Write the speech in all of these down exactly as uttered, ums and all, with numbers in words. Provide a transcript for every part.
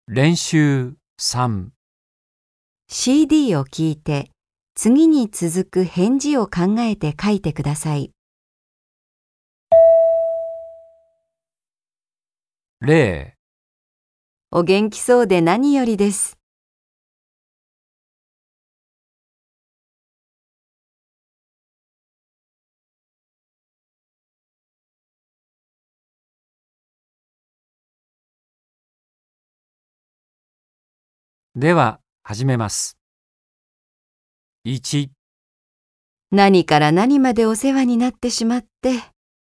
練習さん。 シーディー を聞いて、次に続く返事を考えて書いてください。 例、 お元気そうで何よりです。 では始めます。いち、 何から何までお世話になってしまって。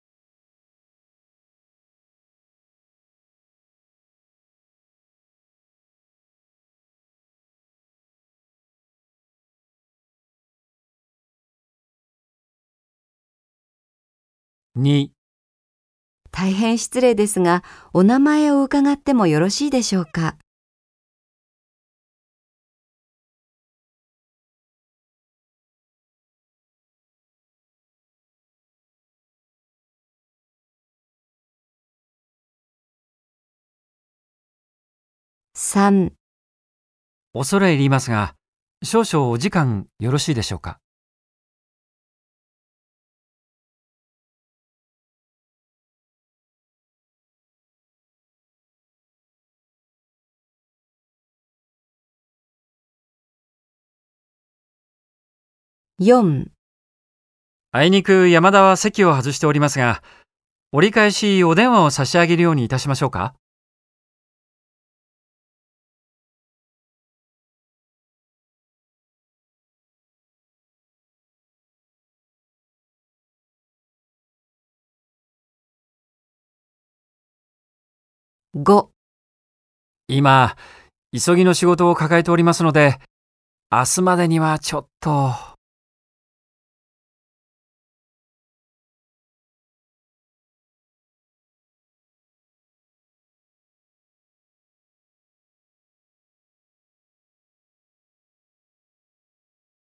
に、 大変失礼ですが、お名前を伺ってもよろしいでしょうか。さん、 恐れ入りますが、少々お時間よろしいでしょうか。 よん、 あいにく山田は席を外しておりますが、折り返しお電話を差し上げるようにいたしましょうか。 ご、 今、急ぎの仕事を抱えておりますので、明日までにはちょっと。